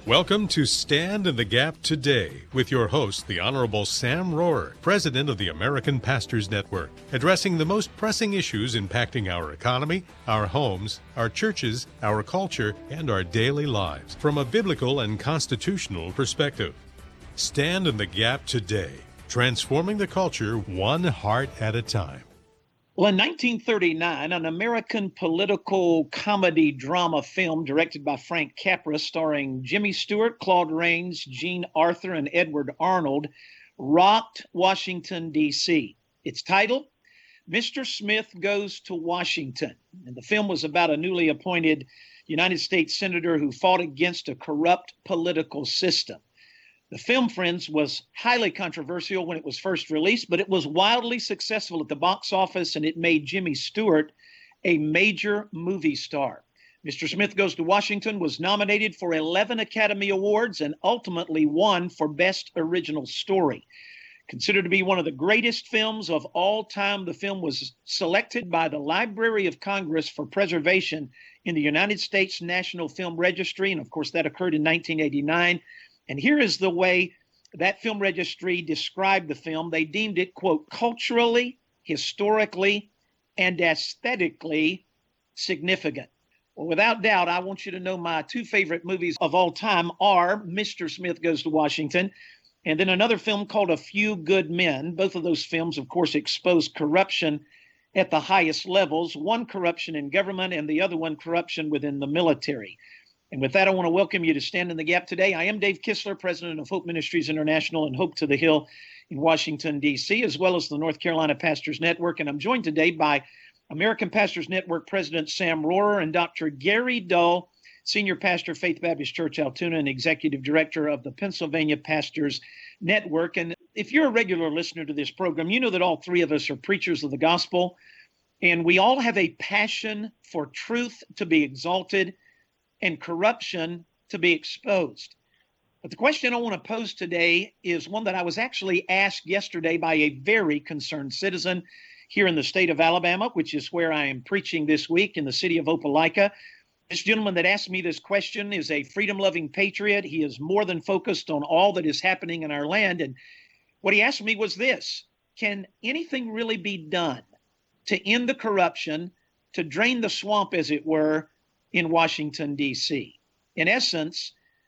Welcome to Stand in the Gap Today with your host, the Honorable Sam Rohrer, President of the American Pastors Network, addressing the most pressing issues impacting our economy, our homes, our churches, our culture, and our daily lives from a biblical and constitutional perspective. Stand in the Gap Today, transforming the culture one heart at a time. Well, in 1939, an American political comedy drama film directed by Frank Capra, starring Jimmy Stewart, Claude Rains, Jean Arthur, and Edward Arnold, rocked Washington, D.C. Its title, Mr. Smith Goes to Washington. And the film was about a newly appointed United States senator who fought against a corrupt political system. The film, friends, was highly controversial when it was first released, but it was wildly successful at the box office, and it made Jimmy Stewart a major movie star. Mr. Smith Goes to Washington was nominated for 11 Academy Awards and ultimately won for Best Original Story. Considered to be one of the greatest films of all time, the film was selected by the Library of Congress for preservation in the United States National Film Registry, and of course that occurred in 1989. And here is the way that film registry described the film. They deemed it, quote, culturally, historically, and aesthetically significant. Well, without doubt, I want you to know my two favorite movies of all time are Mr. Smith Goes to Washington, and then another film called A Few Good Men. Both of those films, of course, expose corruption at the highest levels, one corruption in government and the other one corruption within the military. And with that, I want to welcome you to Stand in the Gap today. I am Dave Kistler, president of Hope Ministries International and Hope to the Hill in Washington, D.C., as well as the North Carolina Pastors Network. And I'm joined today by American Pastors Network President Sam Rohrer and Dr. Gary Dull, Senior Pastor, Faith Baptist Church, Altoona, and Executive Director of the Pennsylvania Pastors Network. And if you're a regular listener to this program, you know that all three of us are preachers of the gospel, and we all have a passion for truth to be exalted and corruption to be exposed. But the question I want to pose today is one that I was actually asked yesterday by a very concerned citizen here in the state of Alabama, which is where I am preaching this week in the city of Opelika. This gentleman that asked me this question is a freedom-loving patriot. He is more than focused on all that is happening in our land. And what he asked me was this: can anything really be done to end the corruption, to drain the swamp, as it were, in Washington, D.C.? In essence,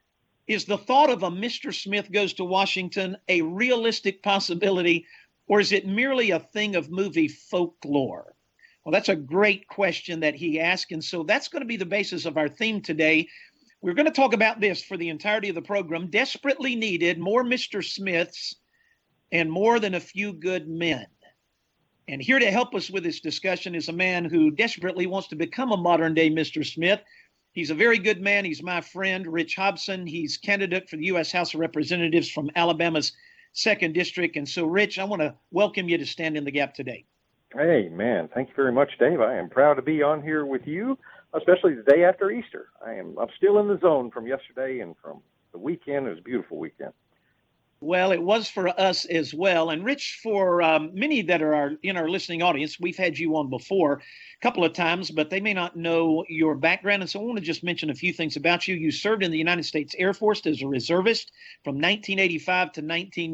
is the thought of a Mr. Smith Goes to Washington a realistic possibility, or is it merely a thing of movie folklore? Well, that's a great question that he asked, and so that's going to be the basis of our theme today. We're going to talk about this for the entirety of the program: desperately needed, more Mr. Smiths, and more than a few good men. And here to help us with this discussion is a man who desperately wants to become a modern-day Mr. Smith. He's a very good man. He's my friend, Rich Hobson. He's candidate for the U.S. House of Representatives from Alabama's 2nd District. And so, Rich, I want to welcome you to Stand in the Gap today. Hey, man. Thank you very much, Dave. I am proud to be on here with you, especially the day after Easter. I'm still in the zone from yesterday and from the weekend. It was a beautiful weekend. Well, it was for us as well. And Rich, for many that are in our listening audience, we've had you on before a couple of times, but they may not know your background. And so I want to just mention a few things about you. You served in the United States Air Force as a reservist from 1985 to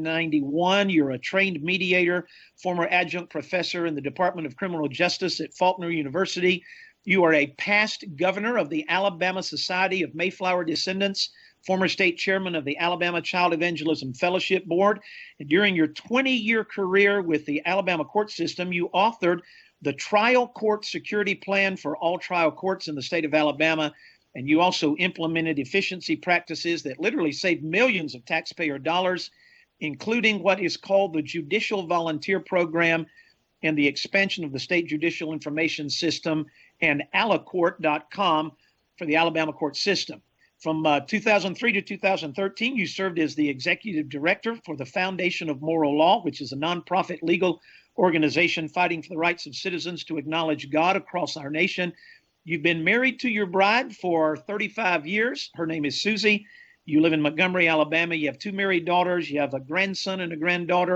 1991. You're a trained mediator, former adjunct professor in the Department of Criminal Justice at Faulkner University. You are a past governor of the Alabama Society of Mayflower Descendants, former state chairman of the Alabama Child Evangelism Fellowship Board. And during your 20-year career with the Alabama court system, you authored the Trial Court Security Plan for all trial courts in the state of Alabama. And you also implemented efficiency practices that literally saved millions of taxpayer dollars, including what is called the Judicial Volunteer Program and the expansion of the State Judicial Information System and alacourt.com for the Alabama court system. From 2003 to 2013, you served as the executive director for the Foundation of Moral Law, which is a nonprofit legal organization fighting for the rights of citizens to acknowledge God across our nation. You've been married to your bride for 35 years. Her name is Susie. You live in Montgomery, Alabama. You have 2 married daughters. You have a grandson and a granddaughter.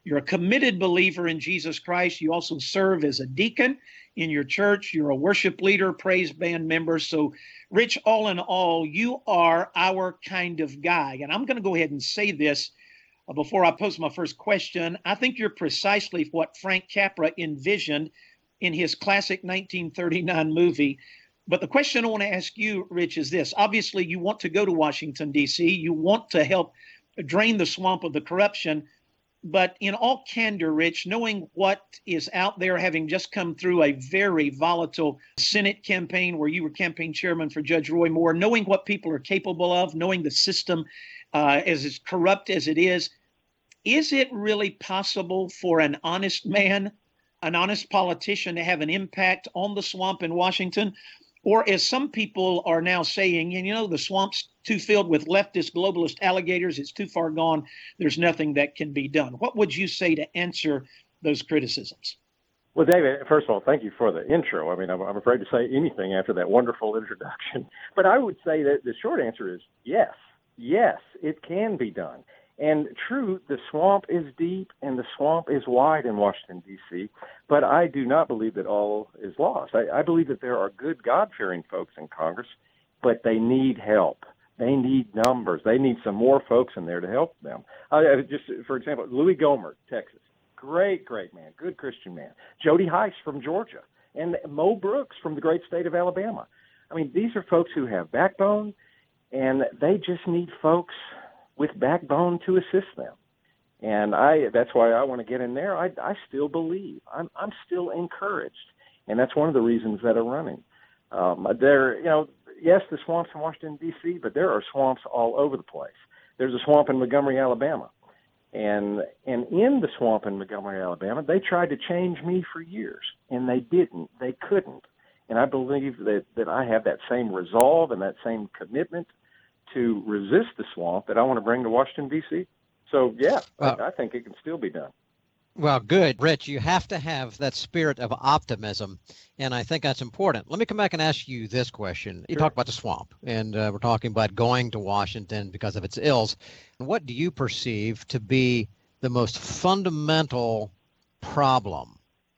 You're a committed believer in Jesus Christ. You also serve as a deacon in your church. You're a worship leader, praise band member. So, Rich, all in all, you are our kind of guy. And I'm going to go ahead and say this before I pose my first question. I think you're precisely what Frank Capra envisioned in his classic 1939 movie. But the question I want to ask you, Rich, is this. Obviously, you want to go to Washington, D.C. You want to help drain the swamp of the corruption. But in all candor, Rich, knowing what is out there, having just come through a very volatile Senate campaign where you were campaign chairman for Judge Roy Moore, knowing what people are capable of, knowing the system as corrupt as it is it really possible for an honest man, an honest politician to have an impact on the swamp in Washington? Or as some people are now saying, and you know, the swamp's too filled with leftist, globalist alligators, it's too far gone, there's nothing that can be done. What would you say to answer those criticisms? Well, David, first of all, thank you for the intro. I mean, I'm afraid to say anything after that wonderful introduction. But I would say that the short answer is yes. Yes, it can be done. And true, the swamp is deep and the swamp is wide in Washington, D.C., but I do not believe that all is lost. I believe that there are good, God-fearing folks in Congress, but they need help. They need numbers. They need some more folks in there to help them. Just for example, Louis Gohmert, Texas. Great man, good Christian man. Jody Heiss from Georgia, and Mo Brooks from the great state of Alabama. I mean, these are folks who have backbone, and they just need folks with backbone to assist them. And that's why I want to get in there. I still believe. I'm still encouraged. And that's one of the reasons that I'm running. Yes, the swamps in Washington, D.C., but there are swamps all over the place. There's a swamp in Montgomery, Alabama. And in the swamp in Montgomery, Alabama, they tried to change me for years, and they didn't. They couldn't. And I believe that I have that same resolve and that same commitment to resist the swamp that I want to bring to Washington, D.C. So, yeah, I think it can still be done. Well, good. Rich, you have to have that spirit of optimism, and I think that's important. Let me come back and ask you this question. You talked about the swamp, and we're talking about going to Washington because of its ills. What do you perceive to be the most fundamental problem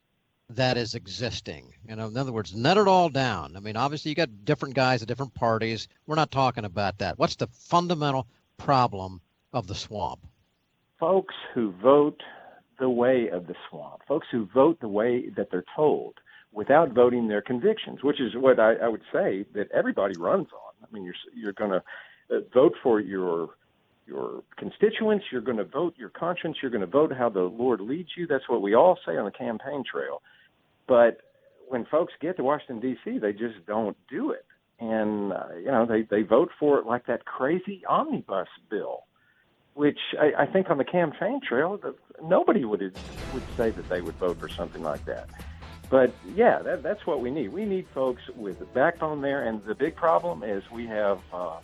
that is existing? You know, in other words, net it all down. I mean, obviously you got different guys at different parties. We're not talking about that. What's the fundamental problem of the swamp? Folks who vote the way of the swamp, folks who vote the way that they're told without voting their convictions, which is what I would say that everybody runs on. I mean, you're going to vote for your constituents, you're going to vote your conscience, you're going to vote how the Lord leads you. That's what we all say on the campaign trail. But when folks get to Washington, D.C., they just don't do it. And, they vote for it like that crazy omnibus bill, which I think on the campaign trail, nobody would say that they would vote for something like that. But, yeah, that's what we need. We need folks with a backbone there. And the big problem is we have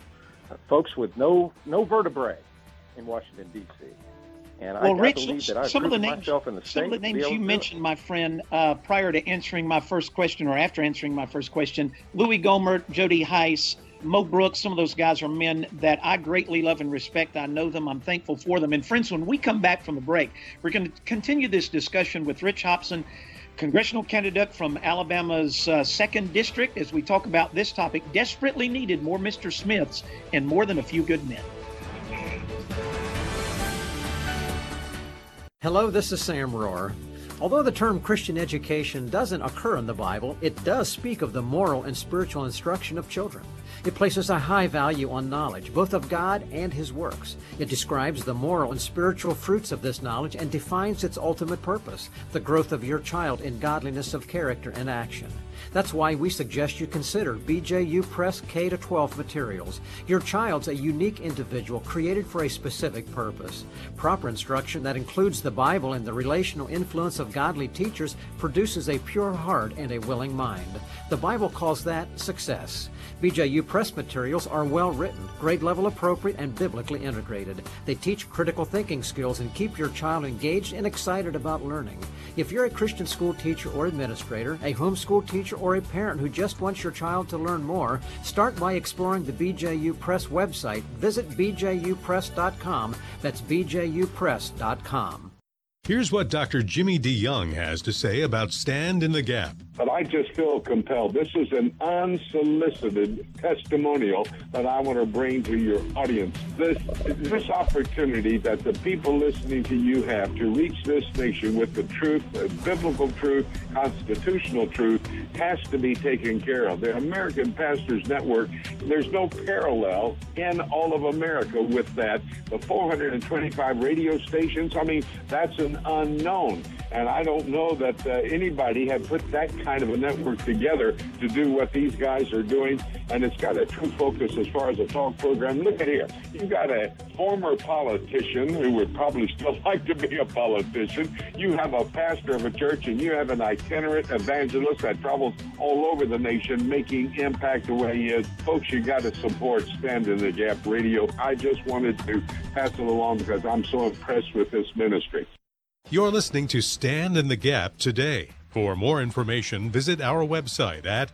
folks with no vertebrae in Washington, D.C. And I believe that I've proven myself in the state. Some of the names you mentioned, my friend, prior to answering my first question or after answering my first question, Louis Gohmert, Jody Heiss, Mo Brooks, some of those guys are men that I greatly love and respect. I know them. I'm thankful for them. And friends, when we come back from the break, we're going to continue this discussion with Rich Hopson, congressional candidate from Alabama's 2nd District, as we talk about this topic, desperately needed more Mr. Smiths and more than a few good men. Hello, this is Sam Rohrer. Although the term Christian education doesn't occur in the Bible, it does speak of the moral and spiritual instruction of children. It places a high value on knowledge, both of God and His works. It describes the moral and spiritual fruits of this knowledge and defines its ultimate purpose, the growth of your child in godliness of character and action. That's why we suggest you consider BJU Press K-12 materials. Your child's a unique individual created for a specific purpose. Proper instruction that includes the Bible and the relational influence of godly teachers produces a pure heart and a willing mind. The Bible calls that success. BJU Press materials are well written, grade level appropriate, and biblically integrated. They teach critical thinking skills and keep your child engaged and excited about learning. If you're a Christian school teacher or administrator, a homeschool teacher, or a parent who just wants your child to learn more, start by exploring the BJU Press website. Visit bjupress.com. That's bjupress.com. Here's what Dr. Jimmy DeYoung has to say about Stand in the Gap. But I just feel compelled. This is an unsolicited testimonial that I want to bring to your audience. This opportunity that the people listening to you have to reach this nation with the truth, biblical truth, constitutional truth, has to be taken care of. The American Pastors Network, there's no parallel in all of America with that. The 425 radio stations, I mean, that's an unknown. And I don't know that anybody had put that kind of a network together to do what these guys are doing. And it's got a true focus as far as a talk program. Look at here. You've got a former politician who would probably still like to be a politician. You have a pastor of a church, and you have an itinerant evangelist that travels all over the nation making impact the way he is. Folks, you got to support Stand in the Gap Radio. I just wanted to pass it along because I'm so impressed with this ministry. You're listening to Stand in the Gap today. For more information, visit our website at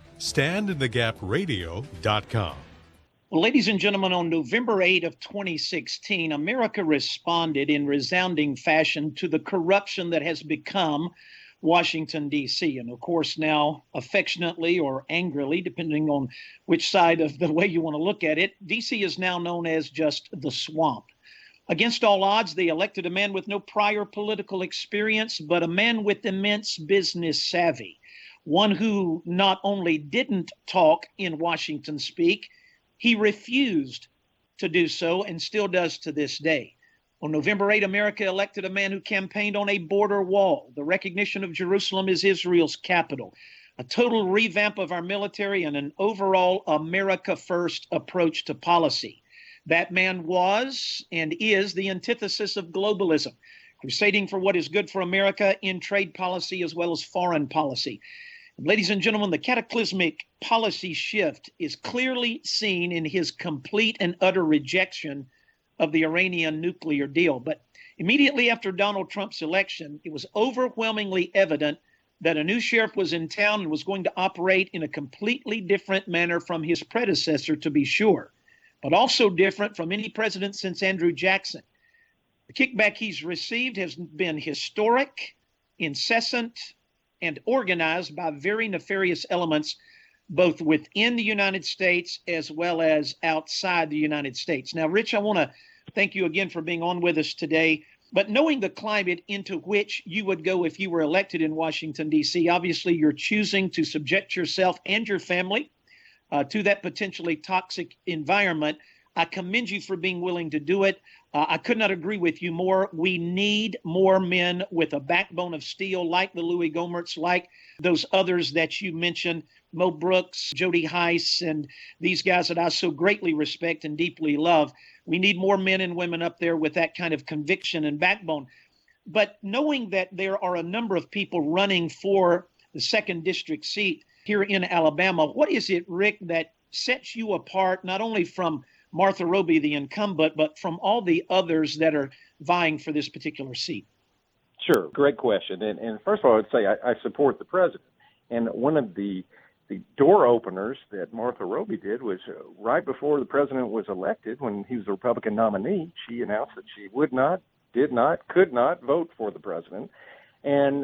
standinthegapradio.com. Well, ladies and gentlemen, on November 8 of 2016, America responded in resounding fashion to the corruption that has become Washington, D.C. And of course, now affectionately or angrily, depending on which side of the way you want to look at it, D.C. is now known as just the swamp. Against all odds, they elected a man with no prior political experience, but a man with immense business savvy, one who not only didn't talk in Washington speak, he refused to do so and still does to this day. On November 8, America elected a man who campaigned on a border wall, the recognition of Jerusalem as Israel's capital, a total revamp of our military, and an overall America First approach to policy. That man was and is the antithesis of globalism, crusading for what is good for America in trade policy as well as foreign policy. Ladies and gentlemen, the cataclysmic policy shift is clearly seen in his complete and utter rejection of the Iranian nuclear deal. But immediately after Donald Trump's election, it was overwhelmingly evident that a new sheriff was in town and was going to operate in a completely different manner from his predecessor, to be sure, but also different from any president since Andrew Jackson. The kickback he's received has been historic, incessant, and organized by very nefarious elements, both within the United States as well as outside the United States. Now, Rich, I want to thank you again for being on with us today. But knowing the climate into which you would go if you were elected in Washington, D.C., obviously you're choosing to subject yourself and your family to that potentially toxic environment. I commend you for being willing to do it. I could not agree with you more. We need more men with a backbone of steel, like the Louis Gohmerts, like those others that you mentioned, Mo Brooks, Jody Heiss, and these guys that I so greatly respect and deeply love. We need more men and women up there with that kind of conviction and backbone. But knowing that there are a number of people running for the 2nd District seat here in Alabama, what is it, Rick, that sets you apart not only from Martha Roby, the incumbent, but from all the others that are vying for this particular seat? Sure. Great question. And first of all, I would say I support the president. And one of the door openers that Martha Roby did was right before the president was elected, when he was the Republican nominee, she announced that she would not, did not, could not vote for the president. And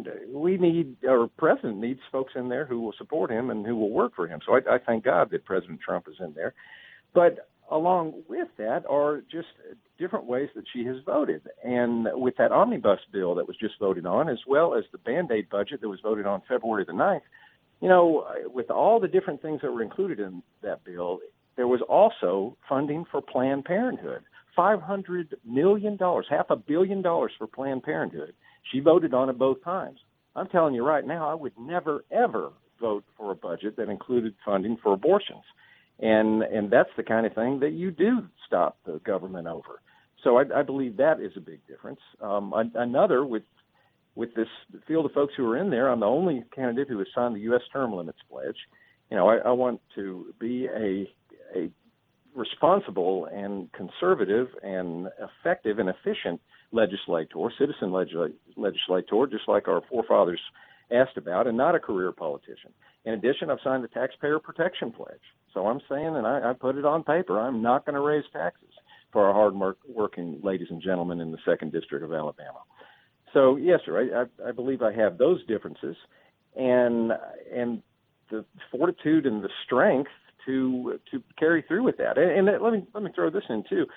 we need, our president needs folks in there who will support him and who will work for him. So I thank God that President Trump is in there. But along with that are just different ways that she has voted. And with that omnibus bill that was just voted on, as well as the Band-Aid budget that was voted on February the 9th, you know, with all the different things that were included in that bill, there was also funding for Planned Parenthood. $500 million, $500 million for Planned Parenthood. She voted on it both times. I'm telling you right now, I would never, ever vote for a budget that included funding for abortions. And that's the kind of thing that you do stop the government over. So I believe that is a big difference. Another, with this field of folks who are in there, I'm the only candidate who has signed the U.S. term limits pledge. You know, I want to be a responsible and conservative and effective and efficient legislator, citizen legislator, just like our forefathers asked about, and not a career politician. In addition, I've signed the Taxpayer Protection Pledge. So I'm saying, and I put it on paper, I'm not going to raise taxes for our hard-working ladies and gentlemen in the 2nd District of Alabama. So yes, sir, I believe I have those differences, and the fortitude and the strength to carry through with that. And let me throw this in too.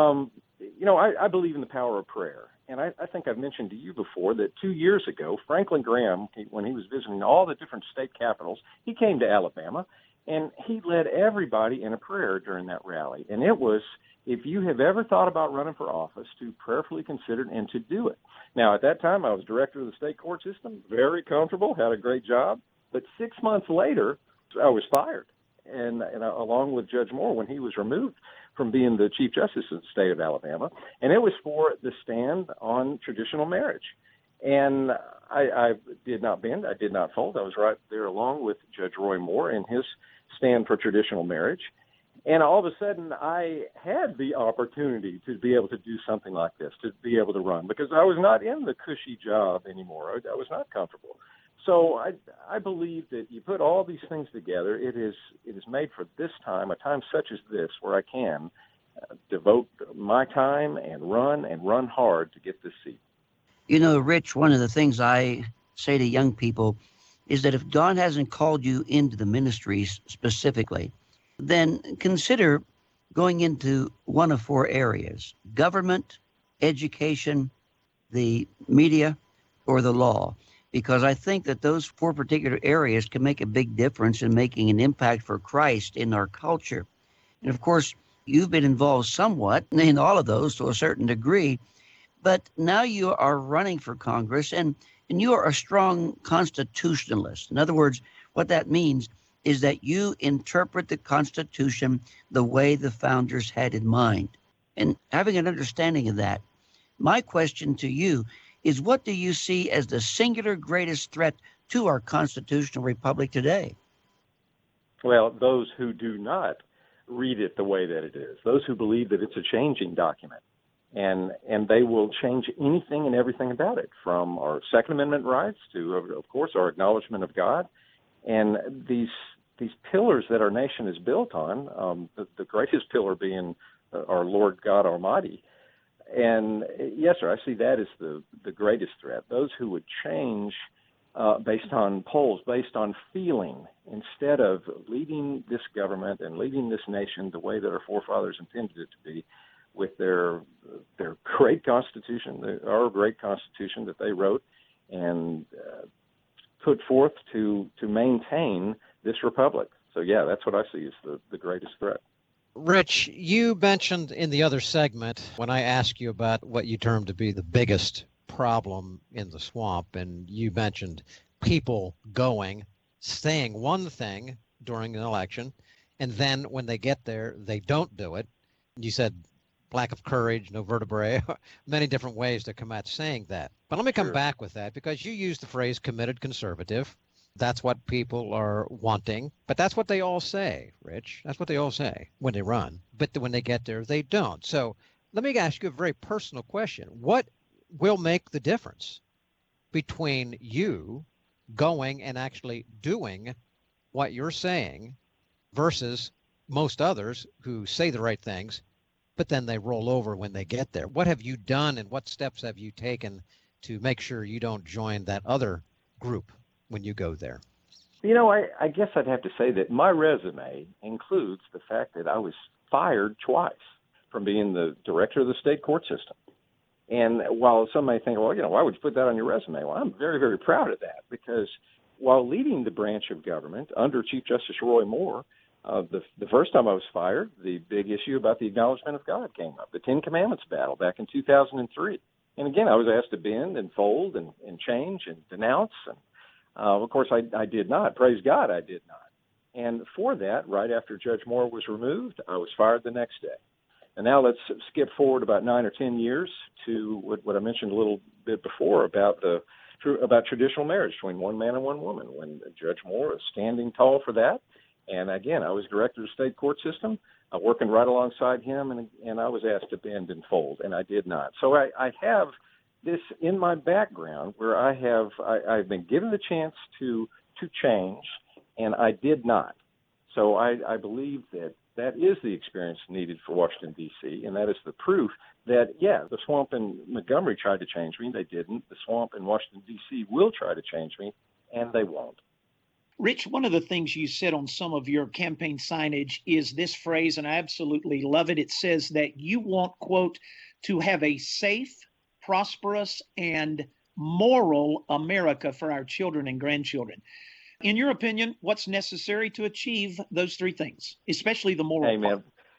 I believe in the power of prayer. And I think I've mentioned to you before that 2 years ago, Franklin Graham, when he was visiting all the different state capitals, he came to Alabama, and he led everybody in a prayer during that rally. And it was, if you have ever thought about running for office, to prayerfully consider it and to do it. Now, at that time, I was director of the state court system, very comfortable, had a great job. But 6 months later, I was fired, and along with Judge Moore when he was removed from being the Chief Justice of the state of Alabama, and it was for the stand on traditional marriage. And I did not bend, I did not fold. I was right there along with Judge Roy Moore in his stand for traditional marriage. And all of a sudden, I had the opportunity to be able to do something like this, to be able to run, because I was not in the cushy job anymore. I was not comfortable. So I believe that you put all these things together, it is made for this time, a time such as this, where I can devote my time and run hard to get this seat. You know, Rich, one of the things I say to young people is that if God hasn't called you into the ministries specifically, then consider going into one of four areas: government, education, the media, or the law. Because I think that those four particular areas can make a big difference in making an impact for Christ in our culture. And of course, you've been involved somewhat in all of those to a certain degree, but now you are running for Congress, and you are a strong constitutionalist. In other words, what that means is that you interpret the Constitution the way the founders had in mind. And having an understanding of that, my question to you is, what do you see as the singular greatest threat to our constitutional republic today? Well, those who do not read it the way that it is, those who believe that it's a changing document, and they will change anything and everything about it, from our Second Amendment rights to, of course, our acknowledgement of God, and these pillars that our nation is built on, the greatest pillar being our Lord God Almighty. And yes, sir, I see that as the greatest threat. Those who would change based on polls, based on feeling, instead of leading this government and leading this nation the way that our forefathers intended it to be, with their great Constitution, our great Constitution that they wrote and put forth to maintain this republic. So yeah, that's what I see as the greatest threat. Rich, you mentioned in the other segment when I asked you about what you termed to be the biggest problem in the swamp, and you mentioned people saying one thing during an election, and then when they get there, they don't do it. You said lack of courage, no vertebrae, many different ways to come at saying that. But let me come back with that, because you used the phrase committed conservative. That's what people are wanting, but that's what they all say, Rich. That's what they all say when they run. But when they get there, they don't. So let me ask you a very personal question. What will make the difference between you going and actually doing what you're saying versus most others who say the right things, but then they roll over when they get there? What have you done, and what steps have you taken to make sure you don't join that other group when you go there? You know, I guess I'd have to say that my resume includes the fact that I was fired twice from being the director of the state court system. And while some may think, well, why would you put that on your resume? Well, I'm very, very proud of that, because while leading the branch of government under Chief Justice Roy Moore, the first time I was fired, the big issue about the acknowledgement of God came up, the Ten Commandments battle back in 2003. And again, I was asked to bend and fold and change and denounce. And of course, I did not. Praise God, I did not. And for that, right after Judge Moore was removed, I was fired the next day. And now let's skip forward about 9 or 10 years to what I mentioned a little bit before about traditional marriage between one man and one woman, when Judge Moore is standing tall for that. And again, I was director of the state court system, working right alongside him, and I was asked to bend and fold, and I did not. So I have this in my background where I've been given the chance to change, and I did not. So I believe that That is the experience needed for Washington, D.C., and that is the proof that, yeah, the swamp in Montgomery tried to change me. They didn't. The swamp in Washington, D.C. will try to change me, and they won't. Rich, one of the things you said on some of your campaign signage is this phrase, and I absolutely love it. It says that you want, quote, to have a safe, prosperous, and moral America for our children and grandchildren. In your opinion, what's necessary to achieve those three things, especially the moral part?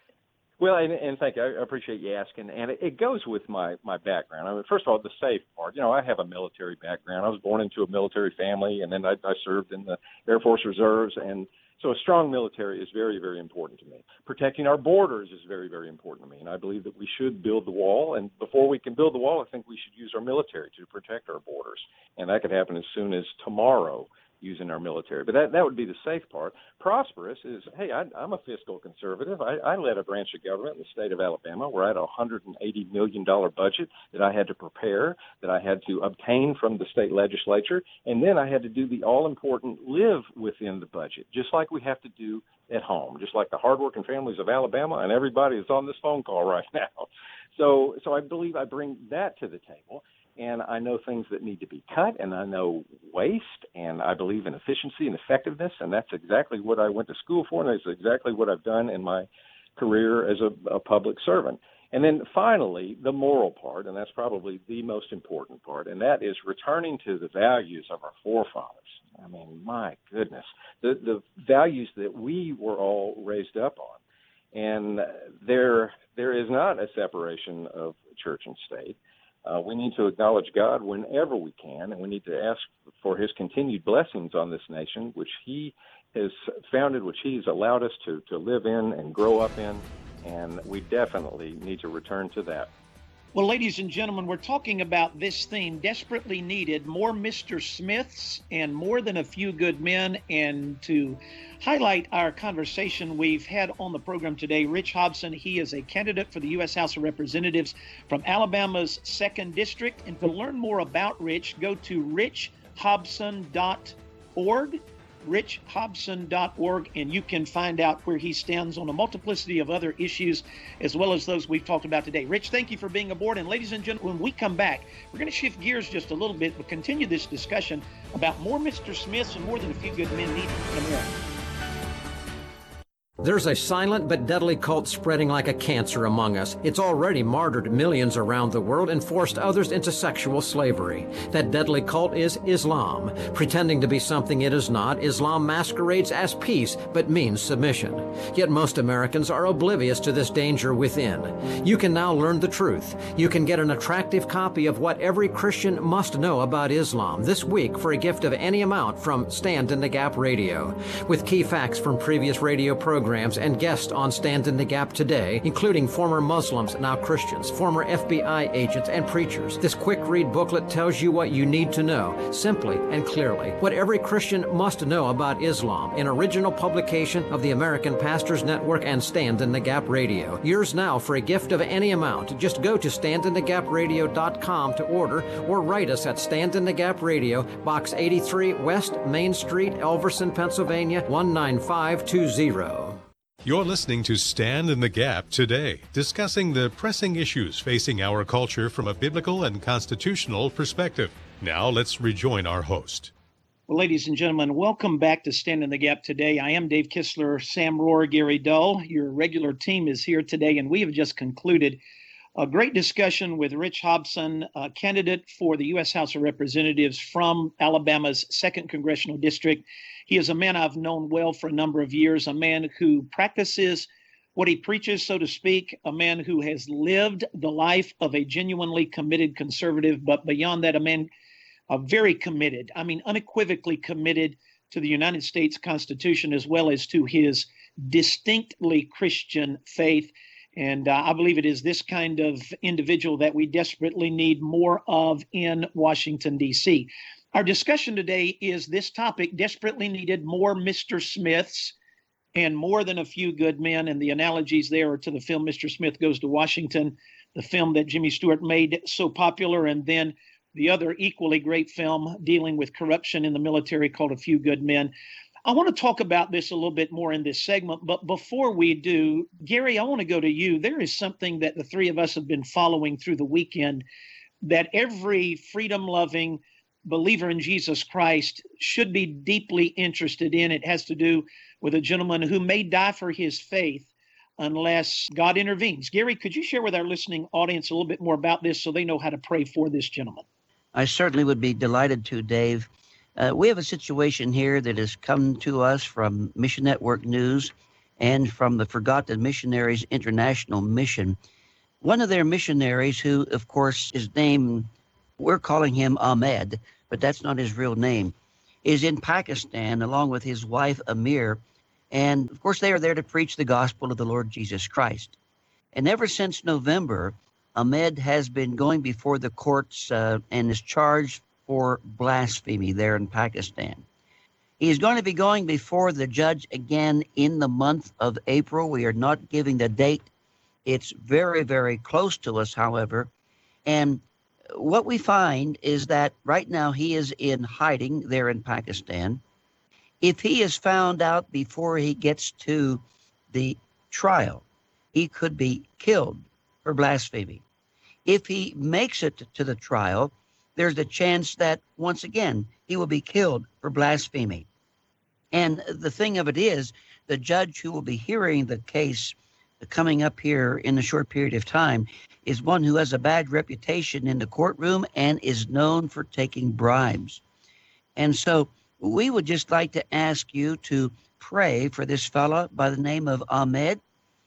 Well, and thank you. I appreciate you asking. And it goes with my background. I mean, first of all, the safe part. I have a military background. I was born into a military family, and then I served in the Air Force Reserves. And so a strong military is very, very important to me. Protecting our borders is very, very important to me. And I believe that we should build the wall. And before we can build the wall, I think we should use our military to protect our borders. And that could happen as soon as tomorrow, using our military. But that would be the safe part. Prosperous is, hey, I'm a fiscal conservative. I led a branch of government in the state of Alabama where I had a $180 million budget that I had to prepare, that I had to obtain from the state legislature, and then I had to do the all-important live within the budget, just like we have to do at home, just like the hardworking families of Alabama and everybody that's on this phone call right now. So I believe I bring that to the table. And I know things that need to be cut, and I know waste, and I believe in efficiency and effectiveness, and that's exactly what I went to school for, and that's exactly what I've done in my career as a public servant. And then finally, the moral part, and that's probably the most important part, and that is returning to the values of our forefathers. I mean, my goodness, the values that we were all raised up on. And there is not a separation of church and state. We need to acknowledge God whenever we can, and we need to ask for his continued blessings on this nation, which he has founded, which he's allowed us to live in and grow up in, and we definitely need to return to that. Well, ladies and gentlemen, we're talking about this theme, desperately needed, more Mr. Smiths and more than a few good men. And to highlight our conversation we've had on the program today, Rich Hobson, he is a candidate for the U.S. House of Representatives from Alabama's 2nd District. And to learn more about Rich, go to richhobson.org. richhobson.org, and you can find out where he stands on a multiplicity of other issues, as well as those we've talked about today. Rich, thank you for being aboard. And ladies and gentlemen, when we come back, we're going to shift gears just a little bit, but continue this discussion about more Mr. Smiths and more than a few good men needed in America. There's a silent but deadly cult spreading like a cancer among us. It's already martyred millions around the world and forced others into sexual slavery. That deadly cult is Islam. Pretending to be something it is not, Islam masquerades as peace but means submission. Yet most Americans are oblivious to this danger within. You can now learn the truth. You can get an attractive copy of What Every Christian Must Know About Islam this week for a gift of any amount from Stand in the Gap Radio. With key facts from previous radio programs and guests on Stand in the Gap today, including former Muslims, now Christians, former FBI agents, and preachers. This quick read booklet tells you what you need to know, simply and clearly. What Every Christian Must Know About Islam, an original publication of the American Pastors Network and Stand in the Gap Radio. Yours now for a gift of any amount. Just go to standinthegapradio.com to order, or write us at Stand in the Gap Radio, Box 83, West Main Street, Elverson, Pennsylvania, 19520. You're listening to Stand in the Gap today, discussing the pressing issues facing our culture from a biblical and constitutional perspective. Now let's rejoin our host. Well, ladies and gentlemen, welcome back to Stand in the Gap today. I am Dave Kistler, Sam Rohr, Gary Dull. Your regular team is here today, and we have just concluded a great discussion with Rich Hobson, a candidate for the U.S. House of Representatives from Alabama's 2nd Congressional District. He is a man I've known well for a number of years, a man who practices what he preaches, so to speak, a man who has lived the life of a genuinely committed conservative, but beyond that, a man very committed, unequivocally committed to the United States Constitution as well as to his distinctly Christian faith. And I believe it is this kind of individual that we desperately need more of in Washington, D.C. Our discussion today is this topic, desperately needed more Mr. Smiths and more than a few good men. And the analogies there are to the film Mr. Smith Goes to Washington, the film that Jimmy Stewart made so popular, and then the other equally great film dealing with corruption in the military called A Few Good Men. I want to talk about this a little bit more in this segment, but before we do, Gary, I want to go to you. There is something that the three of us have been following through the weekend that every freedom-loving believer in Jesus Christ should be deeply interested in. It has to do with a gentleman who may die for his faith unless God intervenes. Gary, could you share with our listening audience a little bit more about this so they know how to pray for this gentleman? I certainly would be delighted to, Dave. We have a situation here that has come to us from Mission Network News and from the Forgotten Missionaries International Mission. One of their missionaries, who, of course, is named, we're calling him Ahmed, but that's not his real name, is in Pakistan along with his wife, Amir. And, of course, they are there to preach the gospel of the Lord Jesus Christ. And ever since November, Ahmed has been going before the courts and is charged for blasphemy there in Pakistan. He is going to be going before the judge again in the month of April. We are not giving the date. It's very, very close to us, however. And what we find is that right now he is in hiding there in Pakistan. If he is found out before he gets to the trial, he could be killed for blasphemy. If he makes it to the trial, there's a chance that, once again, he will be killed for blasphemy. And the thing of it is, the judge who will be hearing the case coming up here in a short period of time is one who has a bad reputation in the courtroom and is known for taking bribes. And so we would just like to ask you to pray for this fella by the name of Ahmed,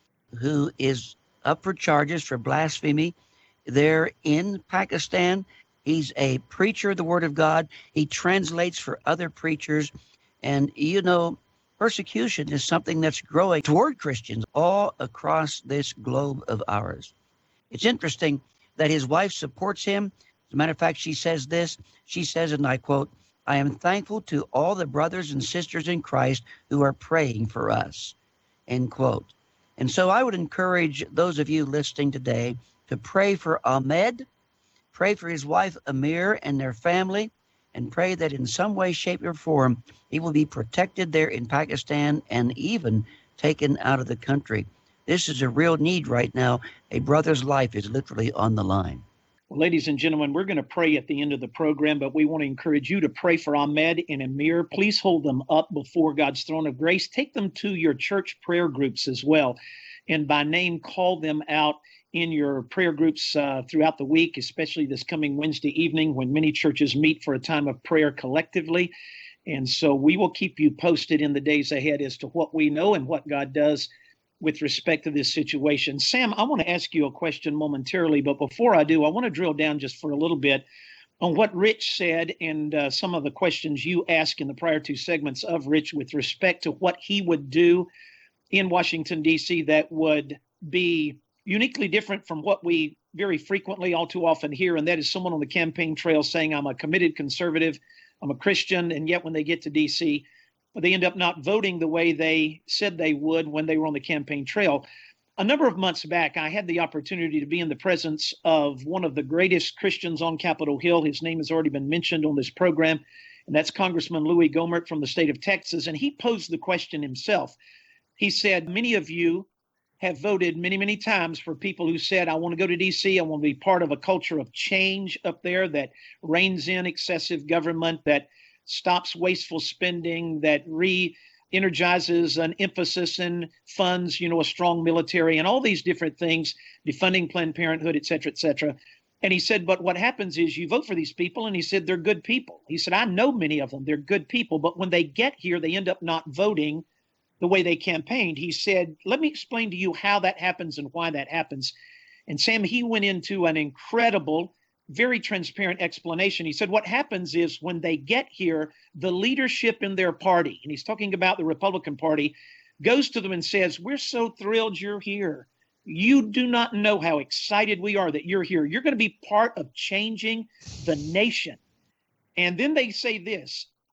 who is up for charges for blasphemy there in Pakistan. He's a preacher of the Word of God. He translates for other preachers. And, you know, persecution is something that's growing toward Christians all across this globe of ours. It's interesting that his wife supports him. As a matter of fact, she says this. She says, and I quote, "I am thankful to all the brothers and sisters in Christ who are praying for us," end quote. And so I would encourage those of you listening today to pray for Ahmed, pray for his wife Amir and their family, and pray that in some way, shape, or form, he will be protected there in Pakistan and even taken out of the country. This is a real need right now. A brother's life is literally on the line. Well, ladies and gentlemen, we're going to pray at the end of the program, but we want to encourage you to pray for Ahmed and Amir. Please hold them up before God's throne of grace. Take them to your church prayer groups as well. And by name, call them out in your prayer groups throughout the week, especially this coming Wednesday evening when many churches meet for a time of prayer collectively. And so we will keep you posted in the days ahead as to what we know and what God does with respect to this situation. Sam, I want to ask you a question momentarily, but before I do, I want to drill down just for a little bit on what Rich said and some of the questions you asked in the prior two segments of Rich with respect to what he would do in Washington, D.C. that would be uniquely different from what we very frequently, all too often hear, and that is someone on the campaign trail saying, I'm a committed conservative, I'm a Christian, and yet when they get to D.C., they end up not voting the way they said they would when they were on the campaign trail. A number of months back, I had the opportunity to be in the presence of one of the greatest Christians on Capitol Hill. His name has already been mentioned on this program, and that's Congressman Louis Gohmert from the state of Texas, and he posed the question himself. He said, many of you have voted many, many times for people who said, I want to go to D.C., I want to be part of a culture of change up there that reins in excessive government, that stops wasteful spending, that re-energizes an emphasis in funds, a strong military, and all these different things, defunding Planned Parenthood, et cetera, et cetera. And he said, but what happens is you vote for these people, and he said, they're good people. He said, I know many of them, they're good people, but when they get here, they end up not voting the way they campaigned. He said, let me explain to you how that happens and why that happens. And Sam, he went into an incredible, very transparent explanation. He said, what happens is when they get here, the leadership in their party, and he's talking about the Republican Party, goes to them and says, we're so thrilled you're here. You do not know how excited we are that you're here. You're going to be part of changing the nation. And then they say this,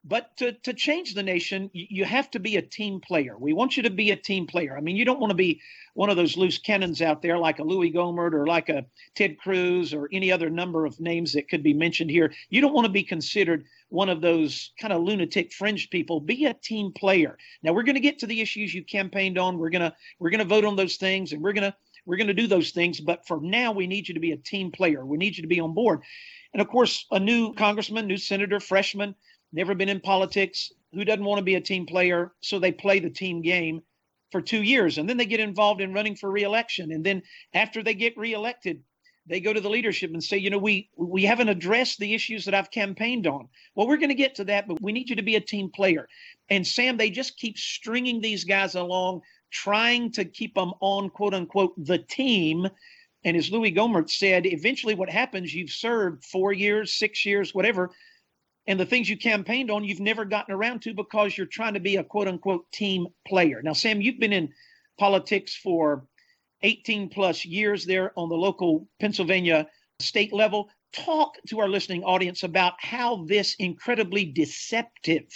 But to change the nation, you have to be a team player. We want you to be a team player. I mean, you don't want to be one of those loose cannons out there like a Louis Gohmert or like a Ted Cruz or any other number of names that could be mentioned here. You don't want to be considered one of those kind of lunatic fringe people. Be a team player. Now, we're going to get to the issues you campaigned on. We're going to vote on those things, and we're going to do those things. But for now, we need you to be a team player. We need you to be on board. And of course, a new congressman, new senator, freshman, never been in politics, who doesn't want to be a team player, so they play the team game for 2 years, and then they get involved in running for reelection. And then after they get reelected, they go to the leadership and say, we haven't addressed the issues that I've campaigned on. Well, we're going to get to that, but we need you to be a team player. And Sam, they just keep stringing these guys along, trying to keep them on, quote unquote, the team. And as Louis Gohmert said, eventually what happens, you've served 4 years, 6 years, whatever, and the things you campaigned on, you've never gotten around to because you're trying to be a quote unquote team player. Now, Sam, you've been in politics for 18 plus years there on the local Pennsylvania state level. Talk to our listening audience about how this incredibly deceptive,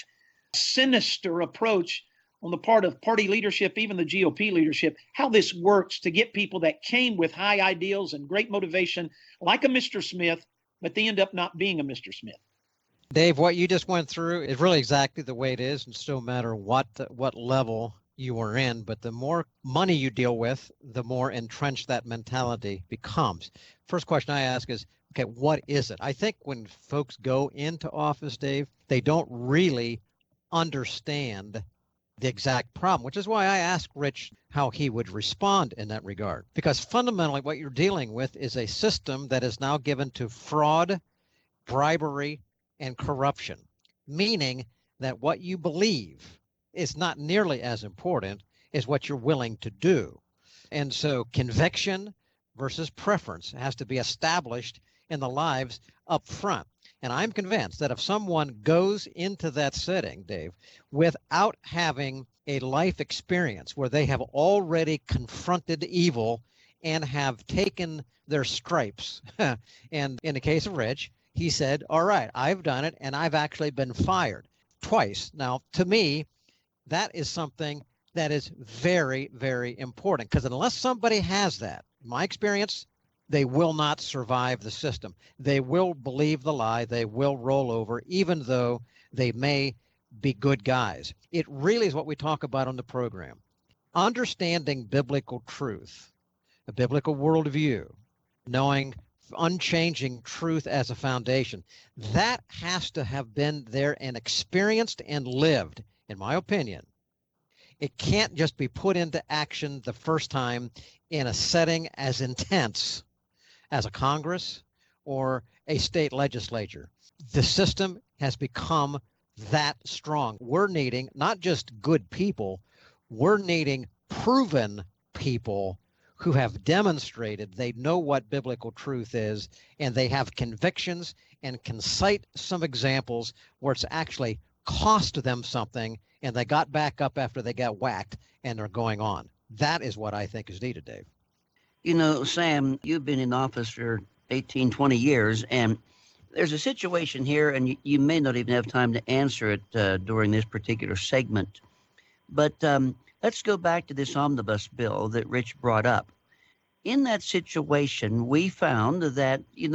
sinister approach on the part of party leadership, even the GOP leadership, how this works to get people that came with high ideals and great motivation, like a Mr. Smith, but they end up not being a Mr. Smith. Dave, what you just went through is really exactly the way it is. And so no matter what level you are in, but the more money you deal with, the more entrenched that mentality becomes. First question I ask is, okay, what is it? I think when folks go into office, Dave, they don't really understand the exact problem, which is why I asked Rich how he would respond in that regard. Because fundamentally what you're dealing with is a system that is now given to fraud, bribery, and corruption, meaning that what you believe is not nearly as important as what you're willing to do. And so conviction versus preference has to be established in the lives up front. And I'm convinced that if someone goes into that setting, Dave, without having a life experience where they have already confronted evil and have taken their stripes, and in the case of Rich, he said, all right, I've done it, and I've actually been fired twice. Now, to me, that is something that is very, very important, because unless somebody has that, in my experience, they will not survive the system. They will believe the lie. They will roll over, even though they may be good guys. It really is what we talk about on the program. Understanding biblical truth, a biblical worldview, knowing unchanging truth as a foundation. That has to have been there and experienced and lived, in my opinion. It can't just be put into action the first time in a setting as intense as a Congress or a state legislature. The system has become that strong. We're needing not just good people, we're needing proven people who have demonstrated they know what biblical truth is, and they have convictions and can cite some examples where it's actually cost them something and they got back up after they got whacked and are going on. That is what I think is needed, Dave. You know, Sam, you've been in office for 18, 20 years, and there's a situation here, and you may not even have time to answer it during this particular segment. But let's go back to this omnibus bill that Rich brought up. In that situation, we found that, they've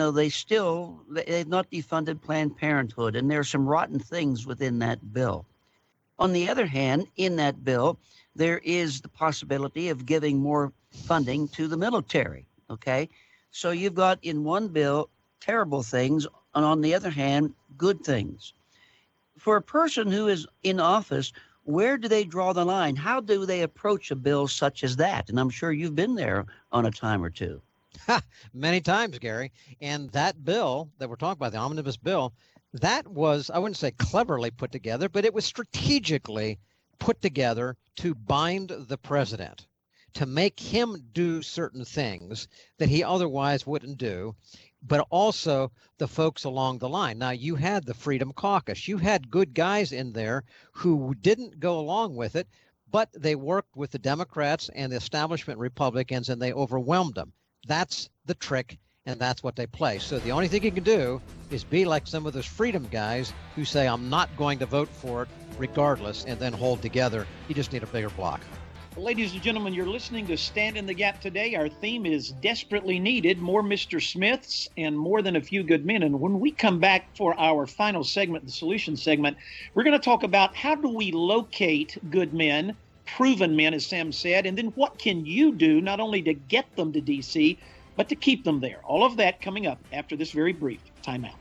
not defunded Planned Parenthood, and there are some rotten things within that bill. On the other hand, in that bill, there is the possibility of giving more funding to the military, okay? So you've got in one bill terrible things, and on the other hand, good things. For a person who is in office, where do they draw the line? How do they approach a bill such as that? And I'm sure you've been there on a time or two. Many times, Gary. And that bill that we're talking about, the omnibus bill, that was, I wouldn't say cleverly put together, but it was strategically put together to bind the president, to make him do certain things that he otherwise wouldn't do, but also the folks along the line. Now, you had the Freedom Caucus. You had good guys in there who didn't go along with it, but they worked with the Democrats and the establishment Republicans, and they overwhelmed them. That's the trick and that's what they play. So the only thing you can do is be like some of those freedom guys who say, I'm not going to vote for it regardless, and then hold together. You just need a bigger block. Ladies and gentlemen, you're listening to Stand in the Gap today. Our theme is Desperately Needed, More Mr. Smiths and More Than a Few Good Men. And when we come back for our final segment, the solution segment, we're going to talk about how do we locate good men, proven men, as Sam said, and then what can you do not only to get them to D.C., but to keep them there. All of that coming up after this very brief timeout.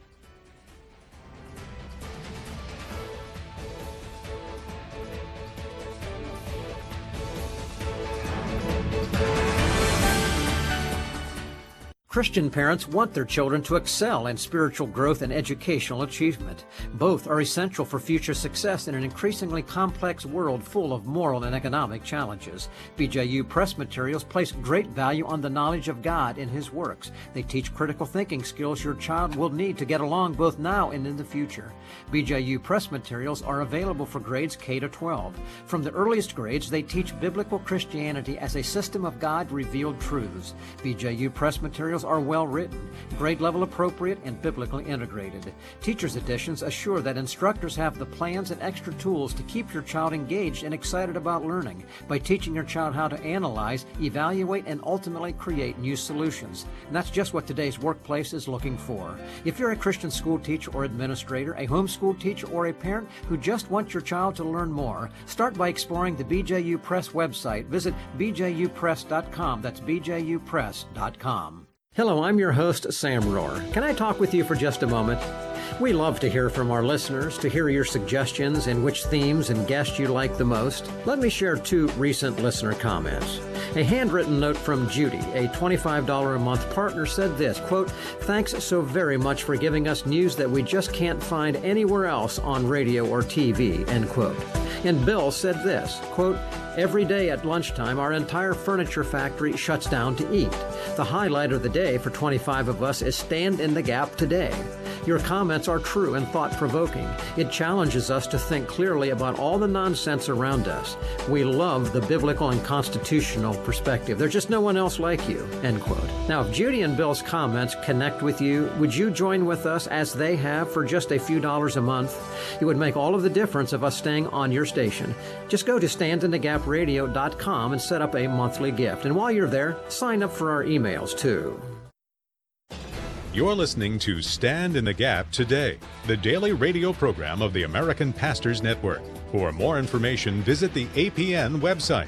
Christian parents want their children to excel in spiritual growth and educational achievement. Both are essential for future success in an increasingly complex world full of moral and economic challenges. BJU Press materials place great value on the knowledge of God in His works. They teach critical thinking skills your child will need to get along both now and in the future. BJU Press materials are available for grades K to 12. From the earliest grades, they teach biblical Christianity as a system of God-revealed truths. BJU Press materials are well written, grade level appropriate, and biblically integrated. Teachers' editions assure that instructors have the plans and extra tools to keep your child engaged and excited about learning by teaching your child how to analyze, evaluate, and ultimately create new solutions. And that's just what today's workplace is looking for. If you're a Christian school teacher or administrator, a homeschool teacher, or a parent who just wants your child to learn more, start by exploring the BJU Press website. Visit bjupress.com. That's bjupress.com. Hello, I'm your host, Sam Rohr. Can I talk with you for just a moment? We love to hear from our listeners, to hear your suggestions and which themes and guests you like the most. Let me share 2 recent listener comments. A handwritten note from Judy, a $25 a month partner, said this, quote, "Thanks so very much for giving us news that we just can't find anywhere else on radio or TV," end quote. And Bill said this, quote, "Every day at lunchtime, our entire furniture factory shuts down to eat. The highlight of the day for 25 of us is Stand in the Gap today. Your comments are true and thought-provoking. It challenges us to think clearly about all the nonsense around us. We love the biblical and constitutional perspective. There's just no one else like you," end quote. Now, if Judy and Bill's comments connect with you, would you join with us as they have for just a few dollars a month? It would make all of the difference of us staying on your station. Just go to standinthegapradio.com and set up a monthly gift. And while you're there, sign up for our emails too. You're listening to Stand in the Gap today, the daily radio program of the American Pastors Network. For more information, visit the APN website,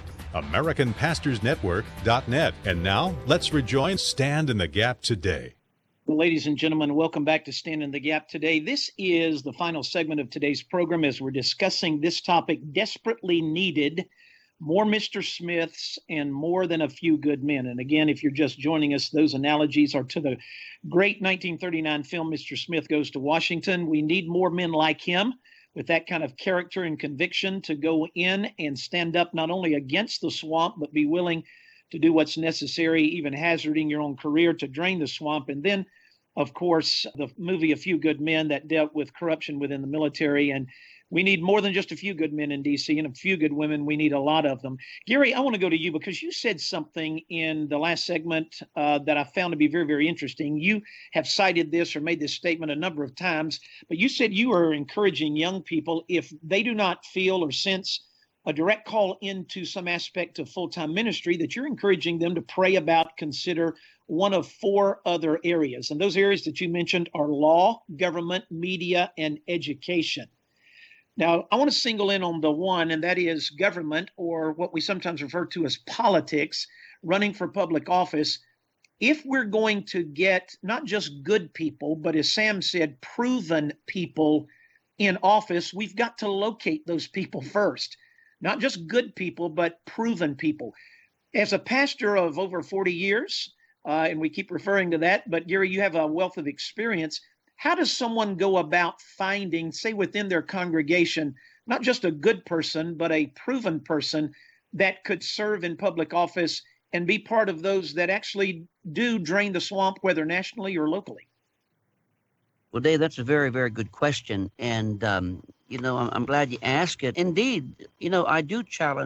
AmericanPastorsNetwork.net. And now, let's rejoin Stand in the Gap today. Well, ladies and gentlemen, welcome back to Stand in the Gap today. This is the final segment of today's program as we're discussing this topic, Desperately Needed, More Mr. Smiths and More Than a Few Good Men. And again, if you're just joining us, those analogies are to the great 1939 film, Mr. Smith Goes to Washington. We need more men like him with that kind of character and conviction to go in and stand up not only against the swamp, but be willing to do what's necessary, even hazarding your own career to drain the swamp. And then, of course, the movie A Few Good Men that dealt with corruption within the military. And we need more than just a few good men in D.C. and a few good women. We need a lot of them. Gary, I want to go to you because you said something in the last segment that I found to be very, very interesting. You have cited this or made this statement a number of times, but you said you are encouraging young people, if they do not feel or sense a direct call into some aspect of full-time ministry, that you're encouraging them to pray about, consider one of 4 other areas. And those areas that you mentioned are law, government, media, and education. Now, I want to single in on the one, and that is government, or what we sometimes refer to as politics, running for public office. If we're going to get not just good people, but as Sam said, proven people in office, we've got to locate those people first. Not just good people, but proven people. As a pastor of over 40 years, and we keep referring to that, but Gary, you have a wealth of experience. How does someone go about finding, say within their congregation, not just a good person, but a proven person that could serve in public office and be part of those that actually do drain the swamp, whether nationally or locally? Well, Dave, that's a very, very good question. And, I'm glad you asked it. Indeed, I do challenge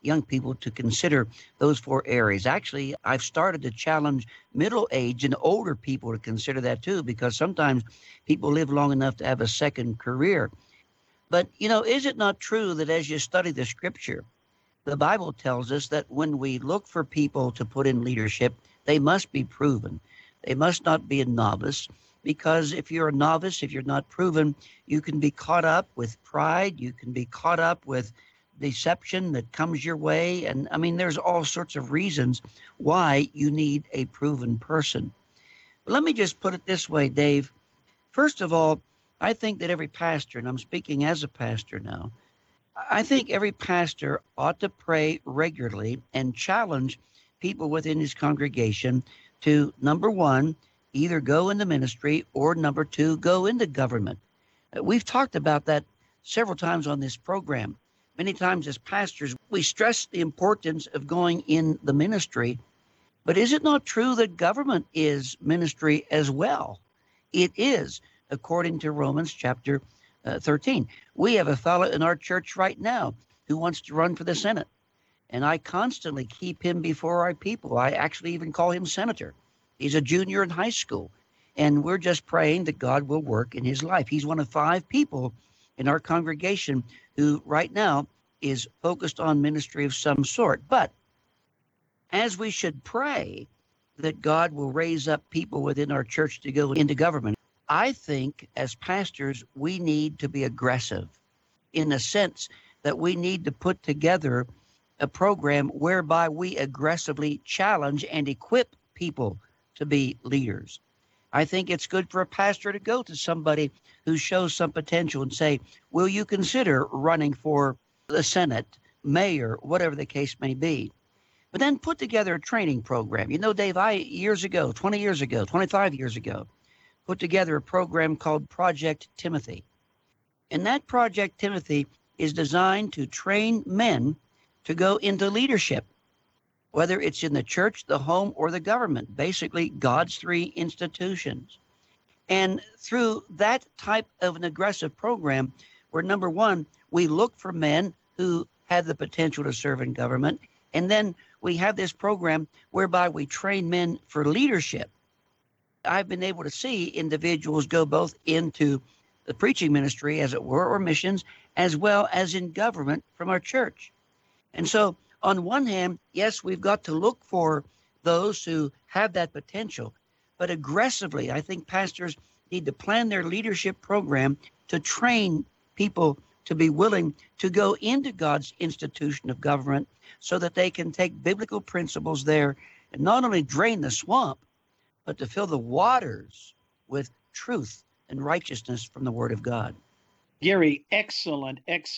young people to consider those 4 areas. Actually, I've started to challenge middle-aged and older people to consider that too, because sometimes people live long enough to have a second career. But, is it not true that as you study the scripture, the Bible tells us that when we look for people to put in leadership, they must be proven. They must not be a novice, because if you're a novice, if you're not proven, you can be caught up with pride. You can be caught up with deception that comes your way. And there's all sorts of reasons why you need a proven person. But let me just put it this way, Dave. First of all, I think that every pastor, and I'm speaking as a pastor now, I think every pastor ought to pray regularly and challenge people within his congregation to, number one, either go into ministry, or number two, go into government. We've talked about that several times on this program. Many times as pastors, we stress the importance of going in the ministry. But is it not true that government is ministry as well? It is, according to Romans chapter 13. We have a fellow in our church right now who wants to run for the Senate. And I constantly keep him before our people. I actually even call him senator. He's a junior in high school. And we're just praying that God will work in his life. He's one of 5 people in our congregation who right now is focused on ministry of some sort. But as we should pray that God will raise up people within our church to go into government, I think as pastors, we need to be aggressive in the sense that we need to put together a program whereby we aggressively challenge and equip people to be leaders. I think it's good for a pastor to go to somebody who shows some potential and say, will you consider running for the Senate, mayor, whatever the case may be? But then put together a training program. Dave, I years ago, 20 years ago, 25 years ago, put together a program called Project Timothy. And that Project Timothy is designed to train men to go into leadership, whether it's in the church, the home, or the government, basically God's 3 institutions. And through that type of an aggressive program, where number one, we look for men who have the potential to serve in government, and then we have this program whereby we train men for leadership. I've been able to see individuals go both into the preaching ministry, as it were, or missions, as well as in government from our church. And so on one hand, yes, we've got to look for those who have that potential, but aggressively, I think pastors need to plan their leadership program to train people to be willing to go into God's institution of government so that they can take biblical principles there and not only drain the swamp, but to fill the waters with truth and righteousness from the Word of God. Gary, excellent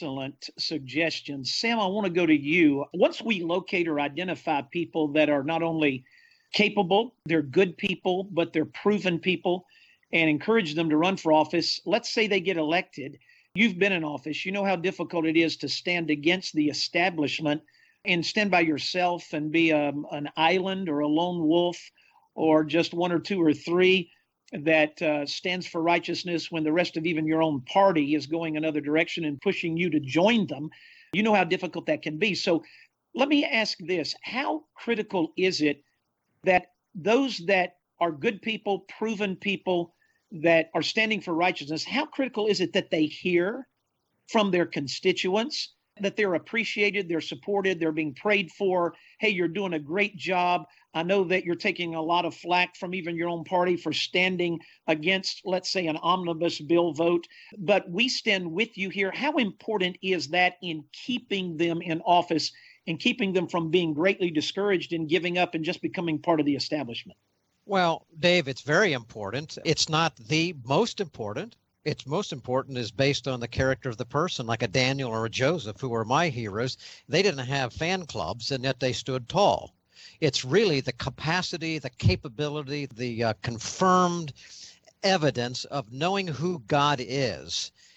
suggestions. Sam, I want to go to you. Once we locate or identify people that are not only capable, they're good people, but they're proven people, and encourage them to run for office, let's say they get elected. You've been in office. You know how difficult it is to stand against the establishment and stand by yourself and be an island or a lone wolf or just 1 or 2 or 3 that stands for righteousness when the rest of even your own party is going another direction and pushing you to join them. You know how difficult that can be. So let me ask this. How critical is it that those that are good people, proven people that are standing for righteousness, how critical is it that they hear from their constituents, that they're appreciated, they're supported, they're being prayed for? Hey, you're doing a great job. I know that you're taking a lot of flack from even your own party for standing against, let's say, an omnibus bill vote, but we stand with you here. How important is that in keeping them in office and keeping them from being greatly discouraged and giving up and just becoming part of the establishment? Well, Dave, it's very important. It's not the most important. It's most important is based on the character of the person, like a Daniel or a Joseph, who are my heroes. They didn't have fan clubs, and yet they stood tall. It's really the capacity, the capability, the confirmed evidence of knowing who God is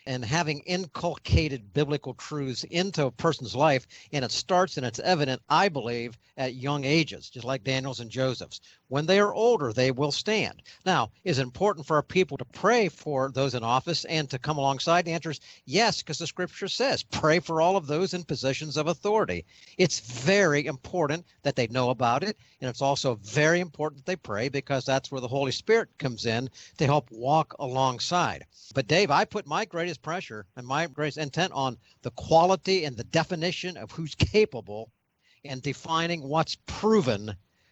and having inculcated biblical truths into a person's life. And it starts and it's evident, I believe, at young ages, just like Daniel's and Joseph's. When they are older, they will stand. Now, is it important for our people to pray for those in office and to come alongside? The answer is yes, because the scripture says, pray for all of those in positions of authority. It's very important that they know about it. And it's also very important that they pray, because that's where the Holy Spirit comes in to help walk alongside. But Dave, I put my greatest pressure and my greatest intent on the quality and the definition of who's capable and defining what's proven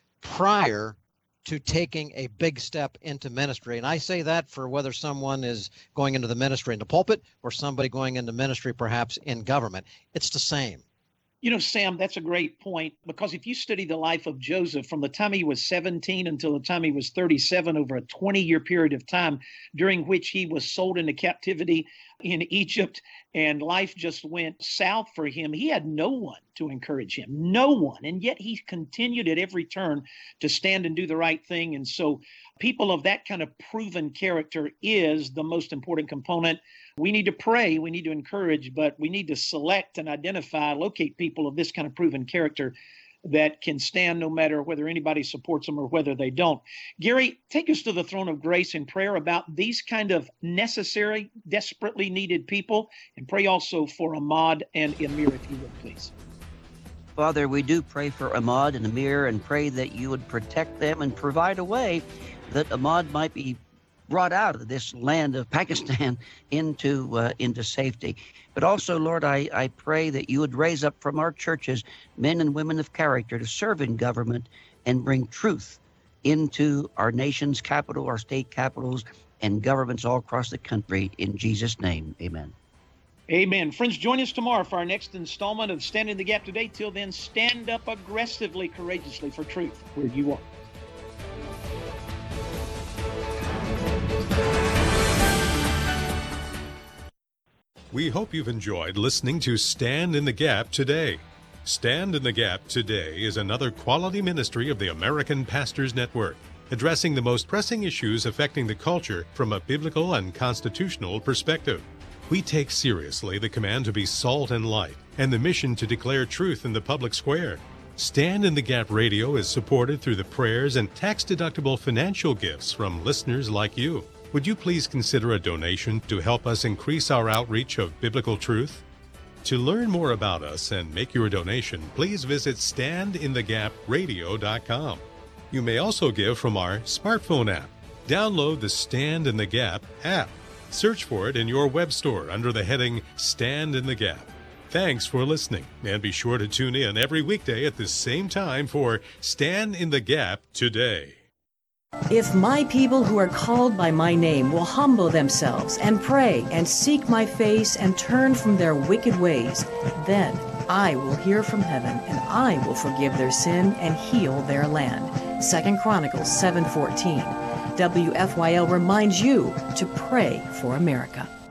prior to taking a big step into ministry. And I say that for whether someone is going into the ministry in the pulpit or somebody going into ministry perhaps in government. It's the same. You know, Sam, that's a great point, because if you study the life of Joseph from the time he was 17 until the time he was 37, over a 20-year period of time, during which he was sold into captivity in Egypt, and life just went south for him, he had no one to encourage him, no one. And yet he continued at every turn to stand and do the right thing. And so people of that kind of proven character is the most important component. We need to pray, we need to encourage, but we need to select and identify, locate people of this kind of proven character that can stand no matter whether anybody supports them or whether they don't. Gary, take us to the throne of grace in prayer about these kind of necessary, desperately needed people, and pray also for Ahmad and Amir, if you would, please. Father, we do pray for Ahmad and Amir and pray that you would protect them and provide a way that Ahmad might be brought out of this land of Pakistan into safety. But also, Lord, I pray that you would raise up from our churches men and women of character to serve in government and bring truth into our nation's capital, our state capitals, and governments all across the country. In Jesus' name, amen. Amen. Friends, join us tomorrow for our next installment of Stand in the Gap Today. Till then, stand up aggressively, courageously for truth where you are. We hope you've enjoyed listening to Stand in the Gap Today. Stand in the Gap Today is another quality ministry of the American Pastors Network, addressing the most pressing issues affecting the culture from a biblical and constitutional perspective. We take seriously the command to be salt and light and the mission to declare truth in the public square. Stand in the Gap Radio is supported through the prayers and tax-deductible financial gifts from listeners like you. Would you please consider a donation to help us increase our outreach of biblical truth? To learn more about us and make your donation, please visit standinthegapradio.com. You may also give from our smartphone app. Download the Stand in the Gap app. Search for it in your web store under the heading Stand in the Gap. Thanks for listening, and be sure to tune in every weekday at the same time for Stand in the Gap Today. If my people who are called by my name will humble themselves and pray and seek my face and turn from their wicked ways, then I will hear from heaven and I will forgive their sin and heal their land. 2 Chronicles 7:14. WFYL reminds you to pray for America.